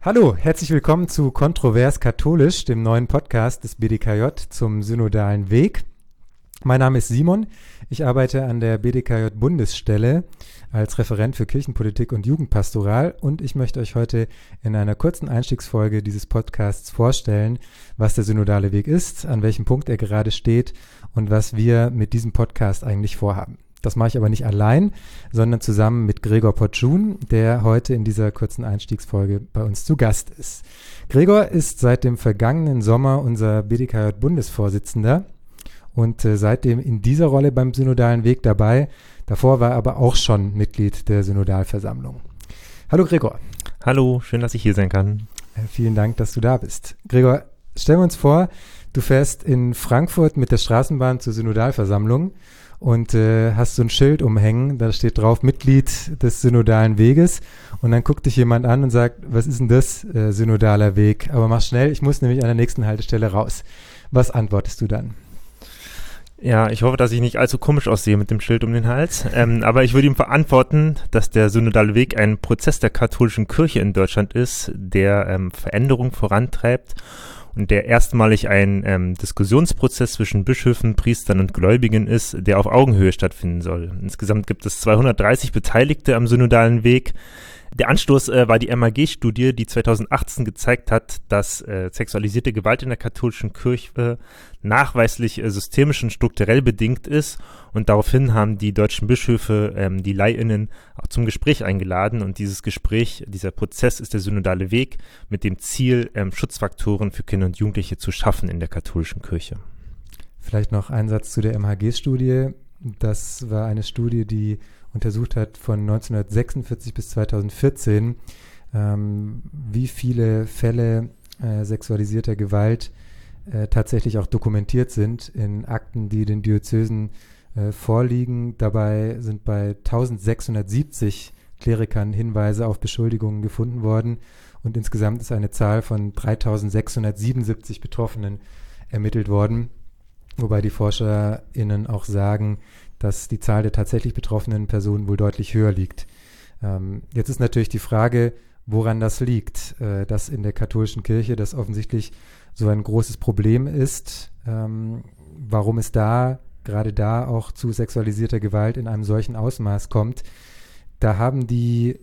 Hallo, herzlich willkommen zu Kontrovers Katholisch, dem neuen Podcast des BDKJ zum synodalen Weg. Mein Name ist Simon, ich arbeite an der BDKJ-Bundesstelle als Referent für Kirchenpolitik und Jugendpastoral und ich möchte euch heute in einer kurzen Einstiegsfolge dieses Podcasts vorstellen, was der synodale Weg ist, an welchem Punkt er gerade steht und was wir mit diesem Podcast eigentlich vorhaben. Das mache ich aber nicht allein, sondern zusammen mit Gregor Potschun, der heute in dieser kurzen Einstiegsfolge bei uns zu Gast ist. Gregor ist seit dem vergangenen Sommer unser BDKJ-Bundesvorsitzender und seitdem in dieser Rolle beim synodalen Weg dabei. Davor war er aber auch schon Mitglied der Synodalversammlung. Hallo Gregor. Hallo, schön, dass ich hier sein kann. Vielen Dank, dass du da bist. Gregor, stellen wir uns vor, du fährst in Frankfurt mit der Straßenbahn zur Synodalversammlung und hast so ein Schild umhängen, da steht drauf Mitglied des synodalen Weges und dann guckt dich jemand an und sagt, was ist denn das, synodaler Weg? Aber mach schnell, ich muss nämlich an der nächsten Haltestelle raus. Was antwortest du dann? Ja, ich hoffe, dass ich nicht allzu komisch aussehe mit dem Schild um den Hals, aber ich würde ihm verantworten, dass der synodale Weg ein Prozess der katholischen Kirche in Deutschland ist, der Veränderung vorantreibt und der erstmalig ein Diskussionsprozess zwischen Bischöfen, Priestern und Gläubigen ist, der auf Augenhöhe stattfinden soll. Insgesamt gibt es 230 Beteiligte am synodalen Weg. Der Anstoß war die MAG-Studie, die 2018 gezeigt hat, dass sexualisierte Gewalt in der katholischen Kirche nachweislich systemisch und strukturell bedingt ist. Und daraufhin haben die deutschen Bischöfe die LaiInnen auch zum Gespräch eingeladen. Und dieses Gespräch, dieser Prozess ist der synodale Weg mit dem Ziel, Schutzfaktoren für Kinder und Jugendliche zu schaffen in der katholischen Kirche. Vielleicht noch ein Satz zu der MHG-Studie. Das war eine Studie, die untersucht hat von 1946 bis 2014, wie viele Fälle sexualisierter Gewalt tatsächlich auch dokumentiert sind in Akten, die den Diözesen vorliegen. Dabei sind bei 1670 Klerikern Hinweise auf Beschuldigungen gefunden worden und insgesamt ist eine Zahl von 3677 Betroffenen ermittelt worden, wobei die ForscherInnen auch sagen, dass die Zahl der tatsächlich betroffenen Personen wohl deutlich höher liegt. Jetzt ist natürlich die Frage, woran das liegt, dass in der katholischen Kirche das offensichtlich so ein großes Problem ist, warum es gerade da auch zu sexualisierter Gewalt in einem solchen Ausmaß kommt. Da haben die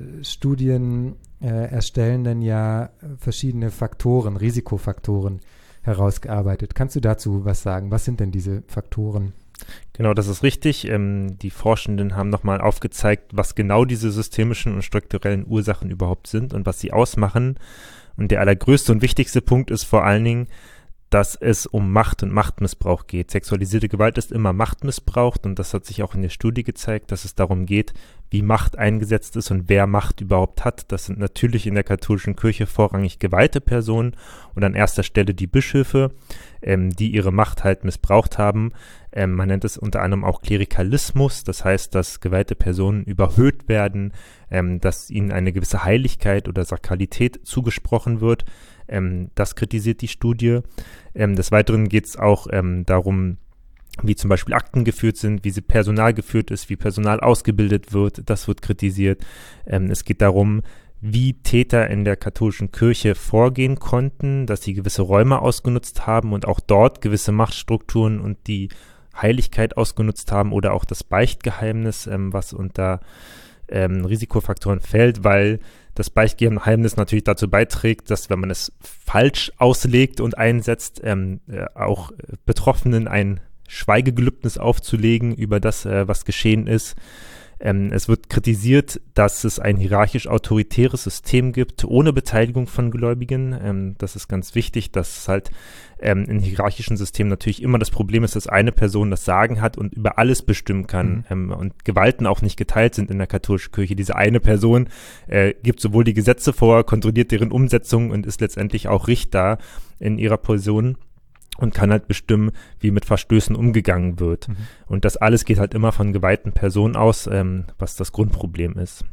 Studienerstellenden ja verschiedene Faktoren, Risikofaktoren herausgearbeitet. Kannst du dazu was sagen? Was sind denn diese Faktoren? Genau, das ist richtig. Die Forschenden haben nochmal aufgezeigt, was genau diese systemischen und strukturellen Ursachen überhaupt sind und was sie ausmachen. Und der allergrößte und wichtigste Punkt ist vor allen Dingen, dass es um Macht und Machtmissbrauch geht. Sexualisierte Gewalt ist immer Machtmissbrauch und das hat sich auch in der Studie gezeigt, dass es darum geht, wie Macht eingesetzt ist und wer Macht überhaupt hat. Das sind natürlich in der katholischen Kirche vorrangig geweihte Personen und an erster Stelle die Bischöfe, die ihre Macht halt missbraucht haben. Man nennt es unter anderem auch Klerikalismus, das heißt, dass geweihte Personen überhöht werden, dass ihnen eine gewisse Heiligkeit oder Sakralität zugesprochen wird. Das kritisiert die Studie. Des Weiteren geht es auch darum, wie zum Beispiel Akten geführt sind, wie sie Personal geführt ist, wie Personal ausgebildet wird. Das wird kritisiert. Es geht darum, wie Täter in der katholischen Kirche vorgehen konnten, dass sie gewisse Räume ausgenutzt haben und auch dort gewisse Machtstrukturen und die Heiligkeit ausgenutzt haben oder auch das Beichtgeheimnis, was unter Risikofaktoren fällt, weil das Beichtgeheimnis natürlich dazu beiträgt, dass, wenn man es falsch auslegt und einsetzt, auch Betroffenen ein Schweigegelübnis aufzulegen über das, was geschehen ist. Es wird kritisiert, dass es ein hierarchisch-autoritäres System gibt, ohne Beteiligung von Gläubigen. Das ist ganz wichtig, dass es halt in hierarchischen Systemen natürlich immer das Problem ist, dass eine Person das Sagen hat und über alles bestimmen kann und Gewalten auch nicht geteilt sind in der katholischen Kirche. Diese eine Person gibt sowohl die Gesetze vor, kontrolliert deren Umsetzung und ist letztendlich auch Richter in ihrer Person und kann halt bestimmen, wie mit Verstößen umgegangen wird. Und das alles geht halt immer von geweihten Personen aus, was das Grundproblem ist.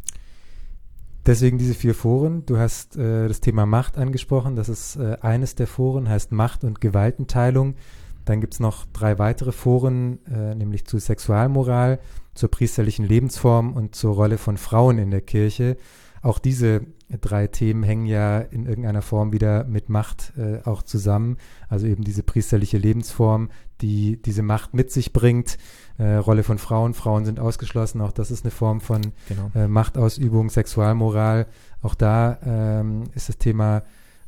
Deswegen diese 4 Foren. Du hast das Thema Macht angesprochen. Das ist eines der Foren, heißt Macht- und Gewaltenteilung. Dann gibt es noch 3 weitere Foren, nämlich zu Sexualmoral, zur priesterlichen Lebensform und zur Rolle von Frauen in der Kirche. auch diese 3 Themen hängen ja in irgendeiner Form wieder mit Macht auch zusammen. Also eben diese priesterliche Lebensform, die diese Macht mit sich bringt. Rolle von Frauen. Frauen sind ausgeschlossen. Auch das ist eine Form von Machtausübung, Sexualmoral. Auch da ist das Thema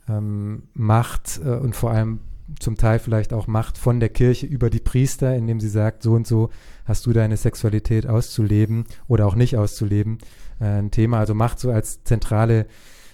Macht und vor allem zum Teil vielleicht auch Macht von der Kirche über die Priester, indem sie sagt, so und so hast du deine Sexualität auszuleben oder auch nicht auszuleben. Ein Thema, also Macht so als zentraler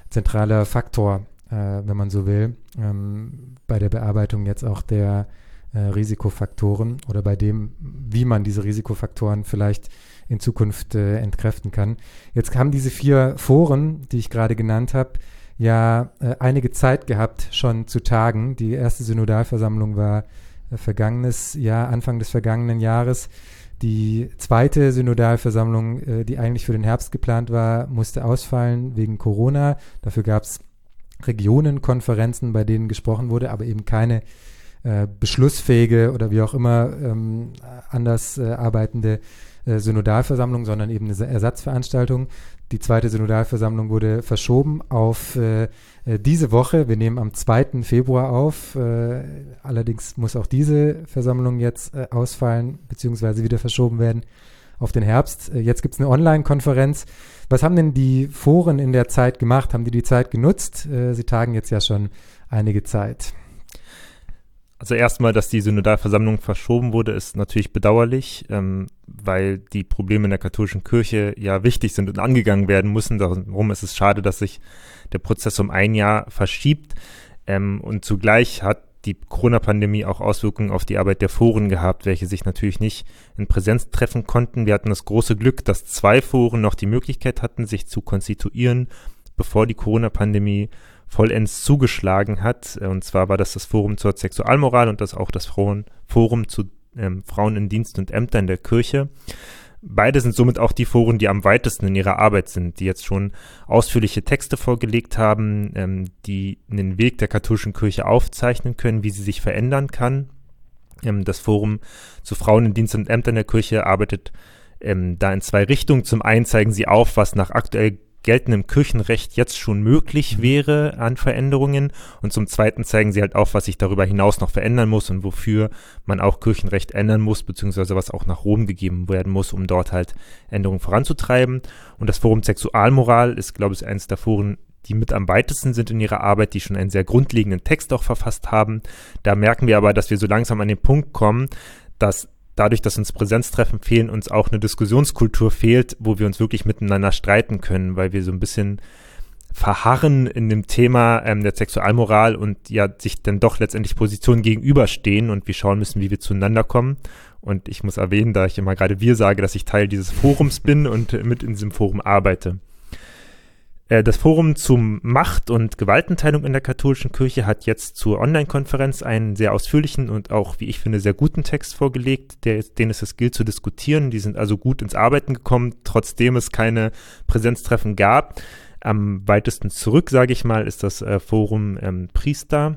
Faktor, wenn man so will, bei der Bearbeitung jetzt auch der Risikofaktoren oder bei dem, wie man diese Risikofaktoren vielleicht in Zukunft entkräften kann. Jetzt haben diese 4 Foren, die ich gerade genannt habe, ja einige Zeit gehabt, schon zu tagen. Die erste Synodalversammlung war vergangenes Jahr, Anfang des vergangenen Jahres. Die zweite Synodalversammlung, die eigentlich für den Herbst geplant war, musste ausfallen wegen Corona. Dafür gab es Regionenkonferenzen, bei denen gesprochen wurde, aber eben keine beschlussfähige oder wie auch immer anders arbeitende Synodalversammlung, sondern eben eine Ersatzveranstaltung. Die zweite Synodalversammlung wurde verschoben auf diese Woche. Wir nehmen am 2. Februar auf. Allerdings muss auch diese Versammlung jetzt ausfallen bzw. wieder verschoben werden auf den Herbst. Jetzt gibt es eine Online-Konferenz. Was haben denn die Foren in der Zeit gemacht? Haben die Zeit genutzt? Sie tagen jetzt ja schon einige Zeit. Also erstmal, dass die Synodalversammlung verschoben wurde, ist natürlich bedauerlich, weil die Probleme in der katholischen Kirche ja wichtig sind und angegangen werden müssen. Darum ist es schade, dass sich der Prozess um ein Jahr verschiebt. Und zugleich hat die Corona-Pandemie auch Auswirkungen auf die Arbeit der Foren gehabt, welche sich natürlich nicht in Präsenz treffen konnten. Wir hatten das große Glück, dass 2 Foren noch die Möglichkeit hatten, sich zu konstituieren, bevor die Corona-Pandemie vollends zugeschlagen hat. Und zwar war das Forum zur Sexualmoral und das auch das Forum zu Frauen in Dienst und Ämtern der Kirche. Beide sind somit auch die Foren, die am weitesten in ihrer Arbeit sind, die jetzt schon ausführliche Texte vorgelegt haben, die den Weg der katholischen Kirche aufzeichnen können, wie sie sich verändern kann. Das Forum zu Frauen in Dienst und Ämtern der Kirche arbeitet da in 2 Richtungen. Zum einen zeigen sie auf, was nach aktuell geltendem Kirchenrecht jetzt schon möglich wäre an Veränderungen, und zum Zweiten zeigen sie halt auf, was sich darüber hinaus noch verändern muss und wofür man auch Kirchenrecht ändern muss, beziehungsweise was auch nach Rom gegeben werden muss, um dort halt Änderungen voranzutreiben. Und das Forum Sexualmoral ist, glaube ich, eines der Foren, die mit am weitesten sind in ihrer Arbeit, die schon einen sehr grundlegenden Text auch verfasst haben. Da merken wir aber, dass wir so langsam an den Punkt kommen, dass dadurch, dass uns Präsenztreffen fehlen, uns auch eine Diskussionskultur fehlt, wo wir uns wirklich miteinander streiten können, weil wir so ein bisschen verharren in dem Thema der Sexualmoral und ja sich dann doch letztendlich Positionen gegenüberstehen und wir schauen müssen, wie wir zueinander kommen. Und ich muss erwähnen, da ich immer gerade wir sage, dass ich Teil dieses Forums bin und mit in diesem Forum arbeite. Das Forum zum Macht- und Gewaltenteilung in der katholischen Kirche hat jetzt zur Online-Konferenz einen sehr ausführlichen und auch, wie ich finde, sehr guten Text vorgelegt, den es gilt zu diskutieren. Die sind also gut ins Arbeiten gekommen, trotzdem es keine Präsenztreffen gab. Am weitesten zurück, sage ich mal, ist das Forum Priester,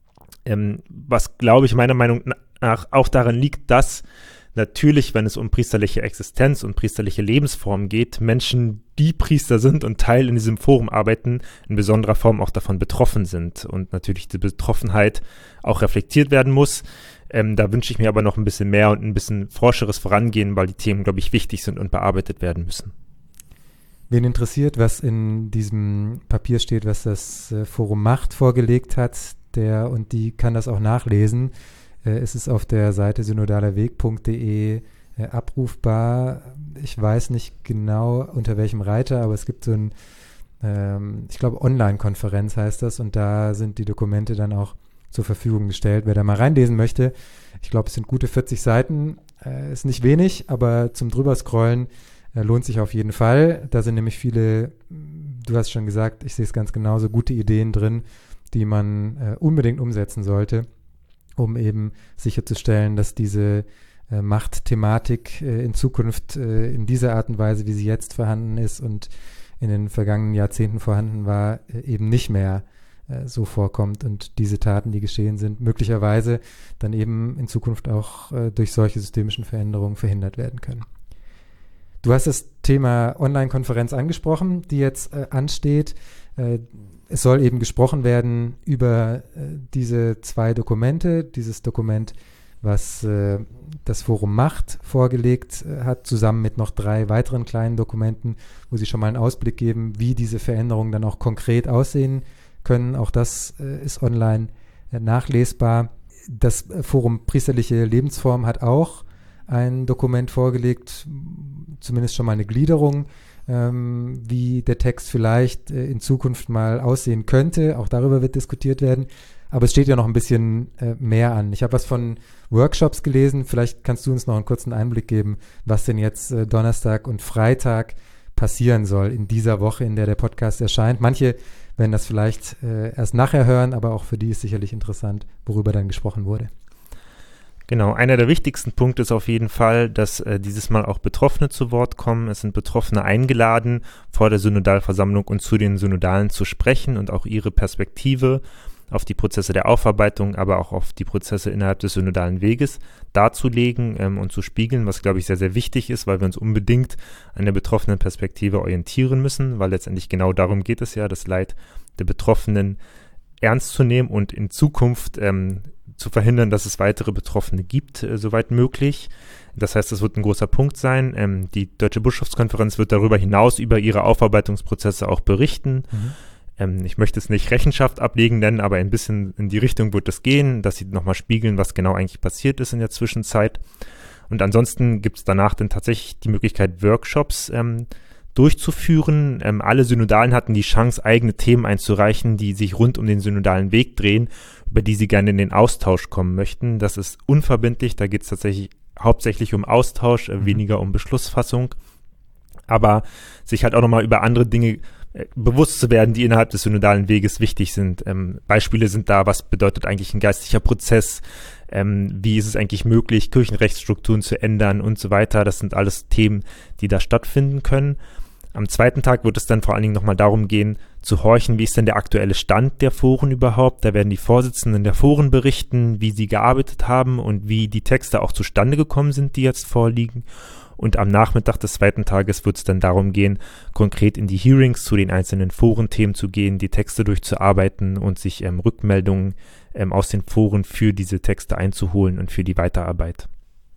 was, glaube ich, meiner Meinung nach auch daran liegt, dass natürlich, wenn es um priesterliche Existenz und priesterliche Lebensform geht, Menschen, die Priester sind und Teil in diesem Forum arbeiten, in besonderer Form auch davon betroffen sind und natürlich die Betroffenheit auch reflektiert werden muss. Da wünsche ich mir aber noch ein bisschen mehr und ein bisschen forscheres Vorangehen, weil die Themen, glaube ich, wichtig sind und bearbeitet werden müssen. Wen interessiert, was in diesem Papier steht, was das Forum Macht vorgelegt hat, der und die kann das auch nachlesen. Es ist auf der Seite synodalerweg.de abrufbar. Ich weiß nicht genau unter welchem Reiter, aber es gibt so ein, ich glaube Online-Konferenz heißt das, und da sind die Dokumente dann auch zur Verfügung gestellt. Wer da mal reinlesen möchte, ich glaube es sind gute 40 Seiten, ist nicht wenig, aber zum Drüberscrollen lohnt sich auf jeden Fall. Da sind nämlich viele, du hast schon gesagt, ich sehe es ganz genauso, gute Ideen drin, die man unbedingt umsetzen sollte, um eben sicherzustellen, dass diese Machtthematik in Zukunft in dieser Art und Weise, wie sie jetzt vorhanden ist und in den vergangenen Jahrzehnten vorhanden war, eben nicht mehr so vorkommt und diese Taten, die geschehen sind, möglicherweise dann eben in Zukunft auch durch solche systemischen Veränderungen verhindert werden können. Du hast es Thema Online-Konferenz angesprochen, die jetzt ansteht. Es soll eben gesprochen werden über diese 2 Dokumente. Dieses Dokument, was das Forum Macht vorgelegt hat, zusammen mit noch 3 weiteren kleinen Dokumenten, wo sie schon mal einen Ausblick geben, wie diese Veränderungen dann auch konkret aussehen können. Auch das ist online nachlesbar. Das Forum Priesterliche Lebensform hat auch ein Dokument vorgelegt, zumindest schon mal eine Gliederung, wie der Text vielleicht in Zukunft mal aussehen könnte. Auch darüber wird diskutiert werden. Aber es steht ja noch ein bisschen mehr an. Ich habe was von Workshops gelesen. Vielleicht kannst du uns noch einen kurzen Einblick geben, was denn jetzt Donnerstag und Freitag passieren soll in dieser Woche, in der der Podcast erscheint. Manche werden das vielleicht erst nachher hören, aber auch für die ist sicherlich interessant, worüber dann gesprochen wurde. Genau, einer der wichtigsten Punkte ist auf jeden Fall, dass dieses Mal auch Betroffene zu Wort kommen. Es sind Betroffene eingeladen, vor der Synodalversammlung und zu den Synodalen zu sprechen und auch ihre Perspektive auf die Prozesse der Aufarbeitung, aber auch auf die Prozesse innerhalb des synodalen Weges darzulegen und zu spiegeln, was, glaube ich, sehr, sehr wichtig ist, weil wir uns unbedingt an der betroffenen Perspektive orientieren müssen, weil letztendlich genau darum geht es ja, das Leid der Betroffenen ernst zu nehmen und in Zukunft zu verhindern, dass es weitere Betroffene gibt, soweit möglich. Das heißt, das wird ein großer Punkt sein. Die Deutsche Bischofskonferenz wird darüber hinaus über ihre Aufarbeitungsprozesse auch berichten. Ich möchte es nicht Rechenschaft ablegen nennen, aber ein bisschen in die Richtung wird es gehen, dass sie nochmal spiegeln, was genau eigentlich passiert ist in der Zwischenzeit. Und ansonsten gibt es danach dann tatsächlich die Möglichkeit, Workshops durchzuführen. Alle Synodalen hatten die Chance, eigene Themen einzureichen, die sich rund um den synodalen Weg drehen, über die sie gerne in den Austausch kommen möchten. Das ist unverbindlich, da geht es tatsächlich hauptsächlich um Austausch, weniger um Beschlussfassung, aber sich halt auch nochmal über andere Dinge bewusst zu werden, die innerhalb des synodalen Weges wichtig sind. Beispiele sind da, was bedeutet eigentlich ein geistlicher Prozess, wie ist es eigentlich möglich, Kirchenrechtsstrukturen zu ändern und so weiter. Das sind alles Themen, die da stattfinden können. Am zweiten Tag wird es dann vor allen Dingen nochmal darum gehen, zu horchen, wie ist denn der aktuelle Stand der Foren überhaupt. Da werden die Vorsitzenden der Foren berichten, wie sie gearbeitet haben und wie die Texte auch zustande gekommen sind, die jetzt vorliegen. Und am Nachmittag des zweiten Tages wird es dann darum gehen, konkret in die Hearings zu den einzelnen Forenthemen zu gehen, die Texte durchzuarbeiten und sich Rückmeldungen aus den Foren für diese Texte einzuholen und für die Weiterarbeit.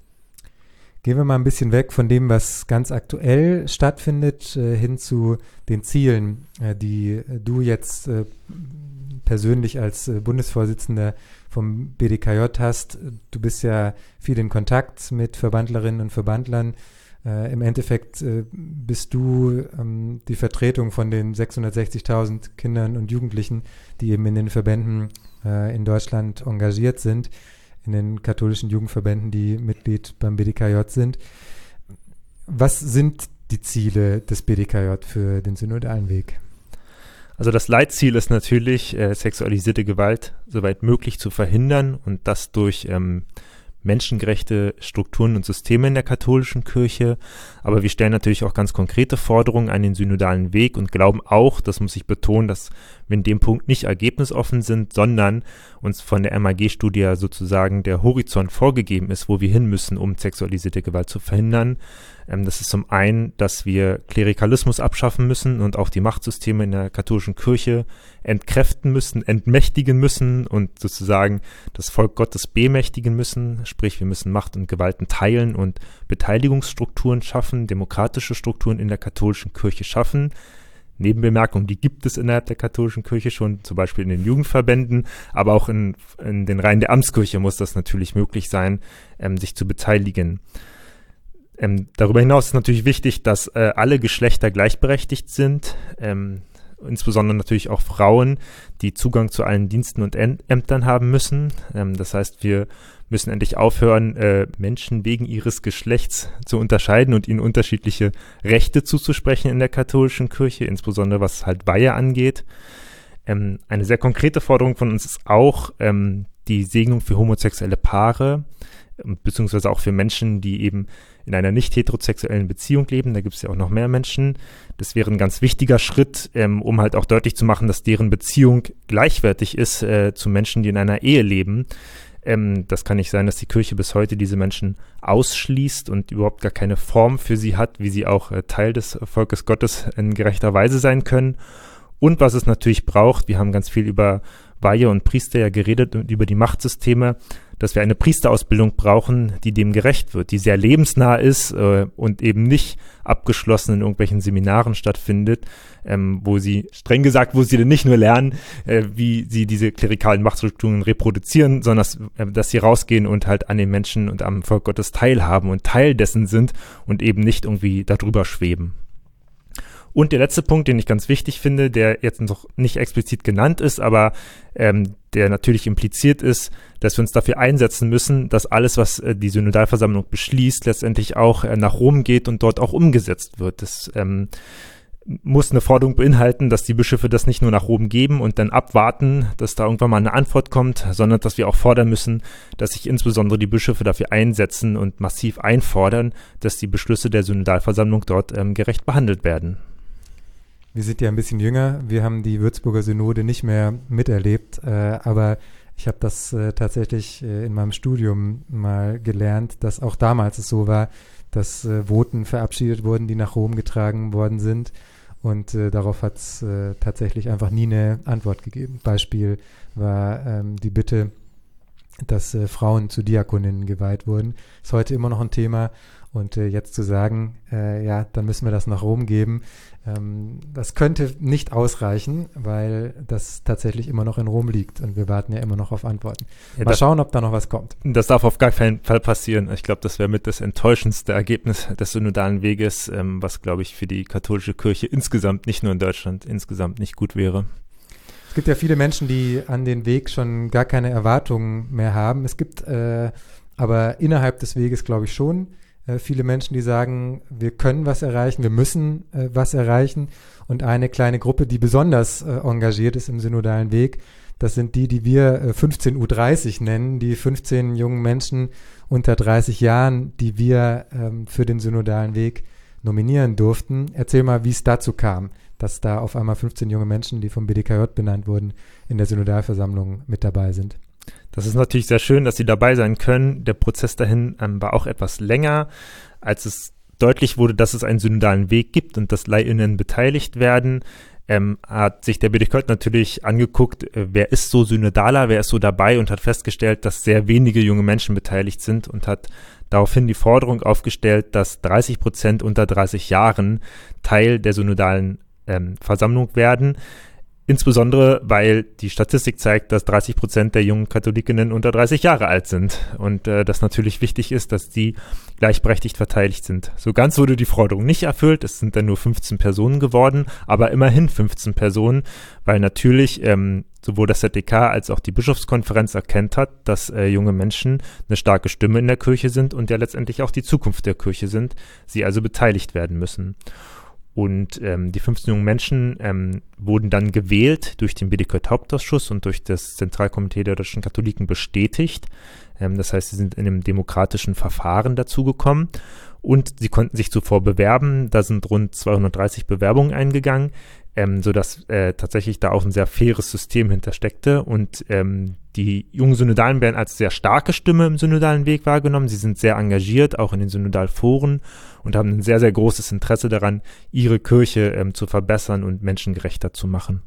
Gehen wir mal ein bisschen weg von dem, was ganz aktuell stattfindet, hin zu den Zielen, die du jetzt persönlich als Bundesvorsitzender vom BDKJ hast. Du bist ja viel in Kontakt mit Verbandlerinnen und Verbandlern. Im Endeffekt bist du die Vertretung von den 660.000 Kindern und Jugendlichen, die eben in den Verbänden in Deutschland engagiert sind, in den katholischen Jugendverbänden, die Mitglied beim BDKJ sind. Was sind die Ziele des BDKJ für den synodalen Weg? Also das Leitziel ist natürlich, sexualisierte Gewalt soweit möglich zu verhindern und das durch menschengerechte Strukturen und Systeme in der katholischen Kirche. Aber wir stellen natürlich auch ganz konkrete Forderungen an den synodalen Weg und glauben auch, das muss ich betonen, dass wir in dem Punkt nicht ergebnisoffen sind, sondern uns von der MAG-Studie sozusagen der Horizont vorgegeben ist, wo wir hin müssen, um sexualisierte Gewalt zu verhindern. Das ist zum einen, dass wir Klerikalismus abschaffen müssen und auch die Machtsysteme in der katholischen Kirche entkräften müssen, entmächtigen müssen und sozusagen das Volk Gottes bemächtigen müssen. Sprich, wir müssen Macht und Gewalten teilen und Beteiligungsstrukturen schaffen, demokratische Strukturen in der katholischen Kirche schaffen. Nebenbemerkung, die gibt es innerhalb der katholischen Kirche schon, zum Beispiel in den Jugendverbänden, aber auch in den Reihen der Amtskirche muss das natürlich möglich sein, sich zu beteiligen. Darüber hinaus ist natürlich wichtig, dass alle Geschlechter gleichberechtigt sind, insbesondere natürlich auch Frauen, die Zugang zu allen Diensten und Ämtern haben müssen. Das heißt, wir müssen endlich aufhören, Menschen wegen ihres Geschlechts zu unterscheiden und ihnen unterschiedliche Rechte zuzusprechen in der katholischen Kirche, insbesondere was halt Weihe angeht. Eine sehr konkrete Forderung von uns ist auch die Segnung für homosexuelle Paare, beziehungsweise auch für Menschen, die eben in einer nicht heterosexuellen Beziehung leben. Da gibt es ja auch noch mehr Menschen. Das wäre ein ganz wichtiger Schritt, um halt auch deutlich zu machen, dass deren Beziehung gleichwertig ist zu Menschen, die in einer Ehe leben. Das kann nicht sein, dass die Kirche bis heute diese Menschen ausschließt und überhaupt gar keine Form für sie hat, wie sie auch Teil des Volkes Gottes in gerechter Weise sein können. Und was es natürlich braucht, wir haben ganz viel über Weihe und Priester ja geredet und über die Machtsysteme, dass wir eine Priesterausbildung brauchen, die dem gerecht wird, die sehr lebensnah ist und eben nicht abgeschlossen in irgendwelchen Seminaren stattfindet, wo sie, streng gesagt, wo sie dann nicht nur lernen, wie sie diese klerikalen Machtstrukturen reproduzieren, sondern dass sie rausgehen und halt an den Menschen und am Volk Gottes teilhaben und Teil dessen sind und eben nicht irgendwie darüber schweben. Und der letzte Punkt, den ich ganz wichtig finde, der jetzt noch nicht explizit genannt ist, aber der natürlich impliziert ist, dass wir uns dafür einsetzen müssen, dass alles, was die Synodalversammlung beschließt, letztendlich auch nach Rom geht und dort auch umgesetzt wird. Das muss eine Forderung beinhalten, dass die Bischöfe das nicht nur nach Rom geben und dann abwarten, dass da irgendwann mal eine Antwort kommt, sondern dass wir auch fordern müssen, dass sich insbesondere die Bischöfe dafür einsetzen und massiv einfordern, dass die Beschlüsse der Synodalversammlung dort gerecht behandelt werden. Wir sind ja ein bisschen jünger, wir haben die Würzburger Synode nicht mehr miterlebt, aber ich habe das tatsächlich in meinem Studium mal gelernt, dass auch damals es so war, dass Voten verabschiedet wurden, die nach Rom getragen worden sind und darauf hat es tatsächlich einfach nie eine Antwort gegeben. Beispiel war die Bitte, dass Frauen zu Diakoninnen geweiht wurden. Ist heute immer noch ein Thema. Und jetzt zu sagen, ja, dann müssen wir das nach Rom geben, das könnte nicht ausreichen, weil das tatsächlich immer noch in Rom liegt und wir warten ja immer noch auf Antworten. Ja, mal schauen, ob da noch was kommt. Das darf auf gar keinen Fall passieren. Ich glaube, das wäre mit das enttäuschendste Ergebnis des synodalen Weges, was, glaube ich, für die katholische Kirche insgesamt, nicht nur in Deutschland, insgesamt nicht gut wäre. Es gibt ja viele Menschen, die an den Weg schon gar keine Erwartungen mehr haben. Es gibt aber innerhalb des Weges, glaube ich, schon viele Menschen, die sagen, wir können was erreichen, wir müssen was erreichen. Und eine kleine Gruppe, die besonders engagiert ist im synodalen Weg, das sind die wir 15U30 nennen, die 15 jungen Menschen unter 30 Jahren, die wir für den synodalen Weg nominieren durften. Erzähl mal, wie es dazu kam, dass da auf einmal 15 junge Menschen, die vom BDKJ benannt wurden, in der Synodalversammlung mit dabei sind. Das ist natürlich sehr schön, dass Sie dabei sein können. Der Prozess dahin war auch etwas länger, als es deutlich wurde, dass es einen synodalen Weg gibt und dass LaiInnen beteiligt werden. Hat sich der BDKJ natürlich angeguckt, wer ist so synodaler, wer ist so dabei und hat festgestellt, dass sehr wenige junge Menschen beteiligt sind und hat daraufhin die Forderung aufgestellt, dass 30% unter 30 Jahren Teil der synodalen Versammlung werden. Insbesondere, weil die Statistik zeigt, dass 30% der jungen Katholikinnen unter 30 Jahre alt sind und das natürlich wichtig ist, dass die gleichberechtigt verteidigt sind. So ganz wurde die Forderung nicht erfüllt, es sind dann nur 15 Personen geworden, aber immerhin 15 Personen, weil natürlich sowohl das ZDK als auch die Bischofskonferenz erkannt hat, dass junge Menschen eine starke Stimme in der Kirche sind und ja letztendlich auch die Zukunft der Kirche sind, sie also beteiligt werden müssen. Und die 15 jungen Menschen wurden dann gewählt durch den BDKJ-Hauptausschuss und durch das Zentralkomitee der deutschen Katholiken bestätigt. Das heißt, sie sind in einem demokratischen Verfahren dazugekommen und sie konnten sich zuvor bewerben. Da sind rund 230 Bewerbungen eingegangen, sodass tatsächlich da auch ein sehr faires System hintersteckte. Und die jungen Synodalen werden als sehr starke Stimme im synodalen Weg wahrgenommen. Sie sind sehr engagiert, auch in den Synodalforen und haben ein sehr, sehr großes Interesse daran, ihre Kirche zu verbessern und menschengerechter zu machen.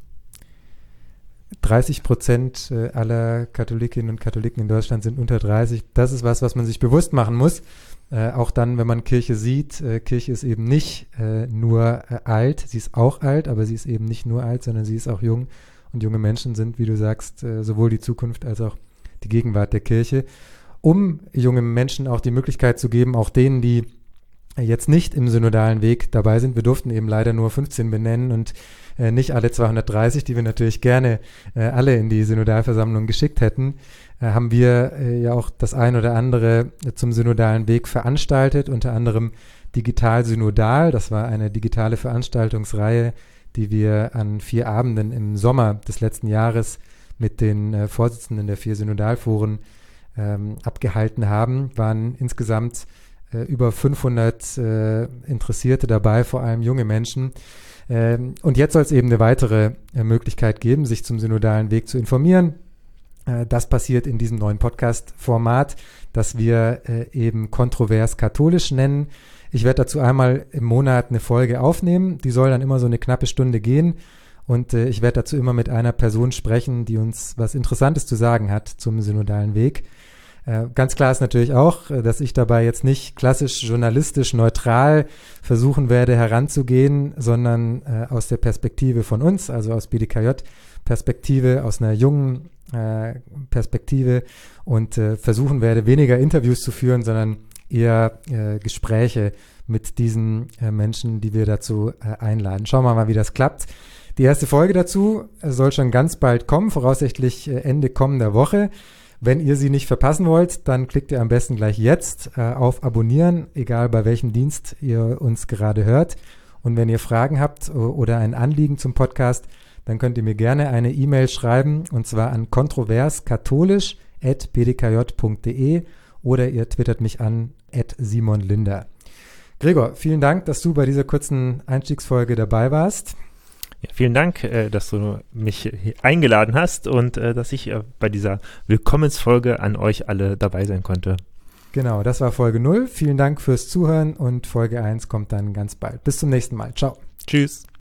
30% aller Katholikinnen und Katholiken in Deutschland sind unter 30. Das ist was man sich bewusst machen muss. Auch dann, wenn man Kirche sieht, Kirche ist eben nicht nur alt, sie ist auch alt, aber sie ist eben nicht nur alt, sondern sie ist auch jung. Und junge Menschen sind, wie du sagst, sowohl die Zukunft als auch die Gegenwart der Kirche. Um jungen Menschen auch die Möglichkeit zu geben, auch denen, die jetzt nicht im synodalen Weg dabei sind, wir durften eben leider nur 15 benennen und nicht alle 230, die wir natürlich gerne alle in die Synodalversammlung geschickt hätten, haben wir ja auch das ein oder andere zum synodalen Weg veranstaltet, unter anderem Digital Synodal. Das war eine digitale Veranstaltungsreihe, die wir an 4 Abenden im Sommer des letzten Jahres mit den Vorsitzenden der 4 Synodalforen abgehalten haben. Waren insgesamt über 500 Interessierte dabei, vor allem junge Menschen. Und jetzt soll es eben eine weitere Möglichkeit geben, sich zum synodalen Weg zu informieren. Das passiert in diesem neuen Podcast-Format, das wir eben kontrovers katholisch nennen. Ich werde dazu einmal im Monat eine Folge aufnehmen. Die soll dann immer so eine knappe Stunde gehen. Und ich werde dazu immer mit einer Person sprechen, die uns was Interessantes zu sagen hat zum synodalen Weg. Ganz klar ist natürlich auch, dass ich dabei jetzt nicht klassisch journalistisch neutral versuchen werde heranzugehen, sondern aus der Perspektive von uns, also aus BDKJ-Perspektive, aus einer jungen Perspektive und versuchen werde, weniger Interviews zu führen, sondern eher Gespräche mit diesen Menschen, die wir dazu einladen. Schauen wir mal, wie das klappt. Die erste Folge dazu soll schon ganz bald kommen, voraussichtlich Ende kommender Woche. Wenn ihr sie nicht verpassen wollt, dann klickt ihr am besten gleich jetzt auf Abonnieren, egal bei welchem Dienst ihr uns gerade hört. Und wenn ihr Fragen habt oder ein Anliegen zum Podcast, dann könnt ihr mir gerne eine E-Mail schreiben, und zwar an kontroverskatholisch@bdkj.de oder ihr twittert mich an @simonlinder. Gregor, vielen Dank, dass du bei dieser kurzen Einstiegsfolge dabei warst. Ja, vielen Dank, dass du mich eingeladen hast und dass ich bei dieser Willkommensfolge an euch alle dabei sein konnte. Genau, das war Folge 0. Vielen Dank fürs Zuhören und Folge 1 kommt dann ganz bald. Bis zum nächsten Mal. Ciao. Tschüss.